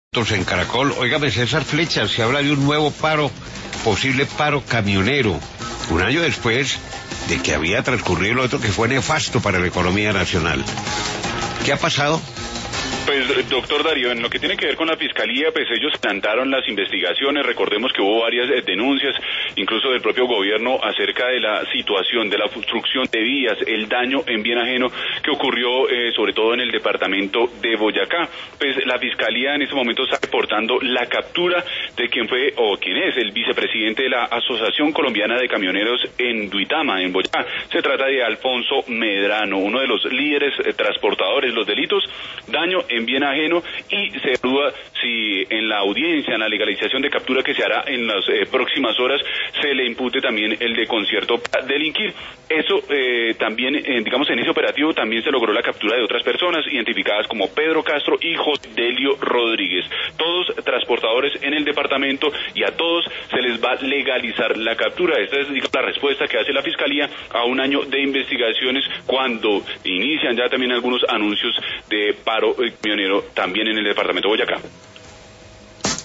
En Caracol, óigame César Flecha, se habla de un nuevo paro, posible paro camionero, un año después de que había transcurrido lo otro que fue nefasto para la economía nacional. ¿Qué ha pasado? Pues, doctor Darío, en lo que tiene que ver con la Fiscalía, pues ellos plantaron las investigaciones. Recordemos que hubo varias denuncias, incluso del propio gobierno, acerca de la situación de la obstrucción de vías, el daño en bien ajeno que ocurrió sobre todo en el departamento de Boyacá. Pues la Fiscalía en este momento está reportando la captura de quien fue o quien es el vicepresidente de la Asociación Colombiana de Camioneros en Duitama, en Boyacá. Se trata de Alfonso Medrano, uno de los líderes transportadores. Los delitos: daño en bien ajeno, y se duda si en la audiencia, en la legalización de captura que se hará en las próximas horas, se le impute también el de concierto para delinquir. Eso también, digamos, en ese operativo también se logró la captura de otras personas identificadas como Pedro Castro y José Delio Rodríguez, todos transportadores en el departamento, y a todos se les va a legalizar la captura. Esta es, digamos, la respuesta que hace la Fiscalía a un año de investigaciones, cuando inician ya también algunos anuncios de paro camionero también en el departamento de Boyacá.